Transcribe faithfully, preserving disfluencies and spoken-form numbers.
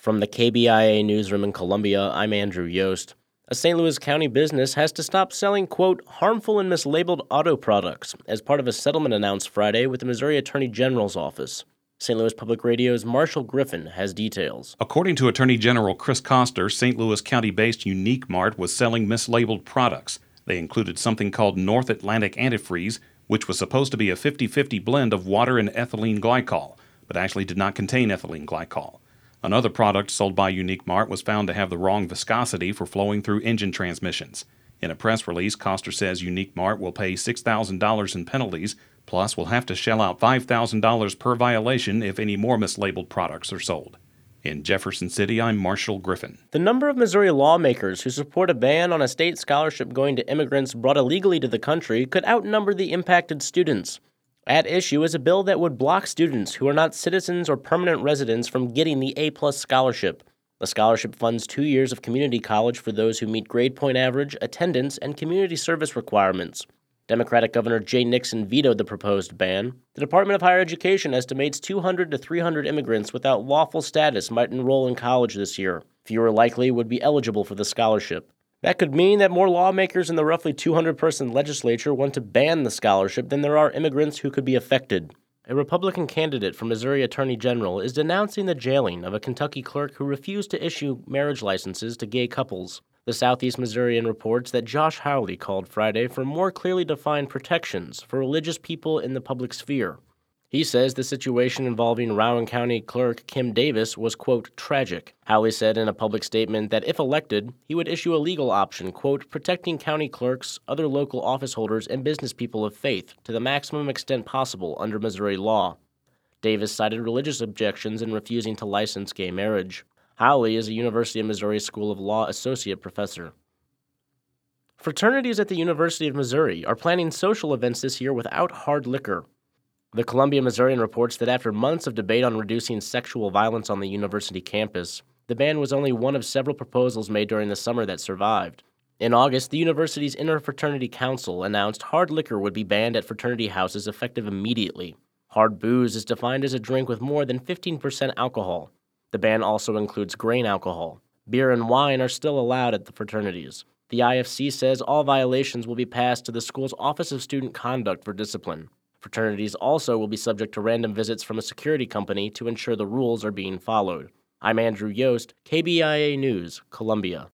From the K B I A newsroom in Columbia, I'm Andrew Yost. A Saint Louis County business has to stop selling, quote, harmful and mislabeled auto products as part of a settlement announced Friday with the Missouri Attorney General's office. Saint Louis Public Radio's Marshall Griffin has details. According to Attorney General Chris Koster, Saint Louis County-based Unique Mart was selling mislabeled products. They included something called North Atlantic Antifreeze, which was supposed to be a fifty-fifty blend of water and ethylene glycol, but actually did not contain ethylene glycol. Another product sold by Unique Mart was found to have the wrong viscosity for flowing through engine transmissions. In a press release, Koster says Unique Mart will pay six thousand dollars in penalties, plus will have to shell out five thousand dollars per violation if any more mislabeled products are sold. In Jefferson City, I'm Marshall Griffin. The number of Missouri lawmakers who support a ban on a state scholarship going to immigrants brought illegally to the country could outnumber the impacted students. At issue is a bill that would block students who are not citizens or permanent residents from getting the A-plus scholarship. The scholarship funds two years of community college for those who meet grade point average, attendance, and community service requirements. Democratic Governor Jay Nixon vetoed the proposed ban. The Department of Higher Education estimates two hundred to three hundred immigrants without lawful status might enroll in college this year. Fewer likely would be eligible for the scholarship. That could mean that more lawmakers in the roughly two hundred person legislature want to ban the scholarship than there are immigrants who could be affected. A Republican candidate for Missouri Attorney General is denouncing the jailing of a Kentucky clerk who refused to issue marriage licenses to gay couples. The Southeast Missourian reports that Josh Howley called Friday for more clearly defined protections for religious people in the public sphere. He says the situation involving Rowan County Clerk Kim Davis was, quote, tragic. Howley said in a public statement that if elected, he would issue a legal option, quote, protecting county clerks, other local office holders, and business people of faith to the maximum extent possible under Missouri law. Davis cited religious objections in refusing to license gay marriage. Howley is a University of Missouri School of Law associate professor. Fraternities at the University of Missouri are planning social events this year without hard liquor. The Columbia Missourian reports that after months of debate on reducing sexual violence on the university campus, the ban was only one of several proposals made during the summer that survived. In August, the university's Interfraternity Council announced hard liquor would be banned at fraternity houses effective immediately. Hard booze is defined as a drink with more than fifteen percent alcohol. The ban also includes grain alcohol. Beer and wine are still allowed at the fraternities. The I F C says all violations will be passed to the school's Office of Student Conduct for discipline. Fraternities also will be subject to random visits from a security company to ensure the rules are being followed. I'm Andrew Yost, K B I A News, Columbia.